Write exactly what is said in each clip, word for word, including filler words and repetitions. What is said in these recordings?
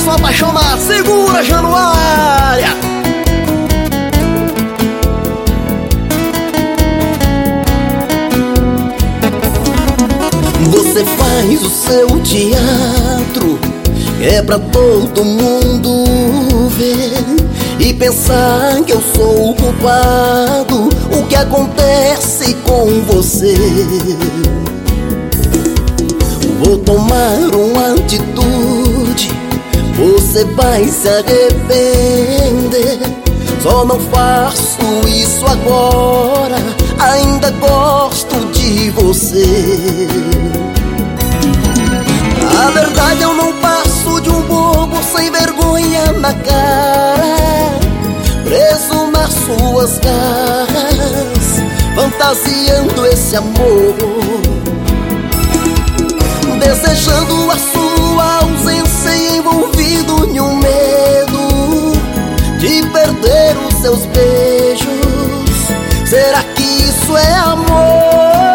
coração apaixonado, segura, Januária. Você faz o seu teatro, é pra todo mundo ver e pensar que eu sou o culpado. O que acontece com você? Vou tomar uma atitude, você vai se arrepender. Só não faço isso agora, ainda gosto de você. Na verdade eu não passo de um bobo sem vergonha na cara, preso nas suas garras, fantasiando esse amor, desejando a sua ausência e envolvido em um medo de perder os seus beijos. Será que isso é amor?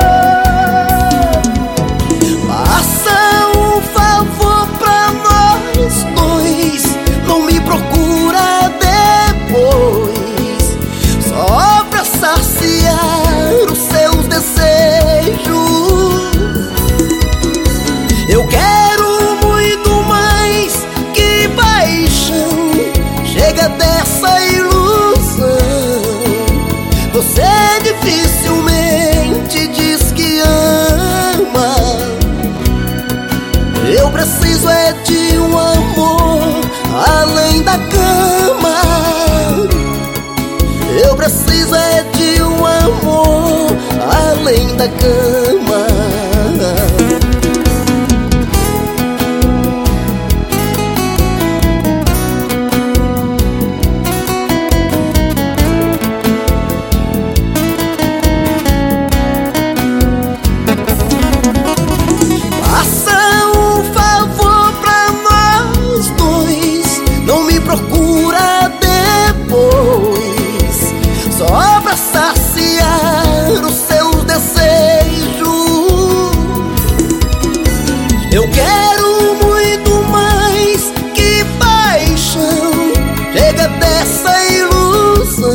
Faça um favor pra nós dois, não me procura depois, só pra saciar os seus desejos. Eu quero muito mais que paixão, chega dessa ilusão. Você dificilmente diz que ama. Eu preciso é de um amor além da cama. Eu preciso é de um amor além da cama. Procura depois, só pra saciar os seus desejos. Eu quero muito mais que paixão, chega dessa ilusão.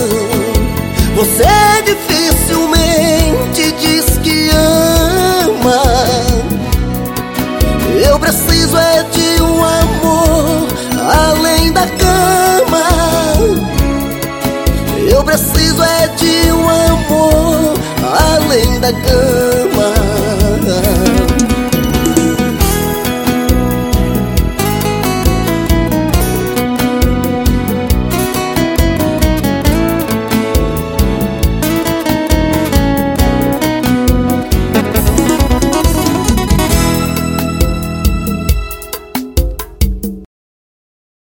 Você dificilmente diz que ama. Eu preciso é de um amor além da cama. Eu preciso é de um amor além da cama.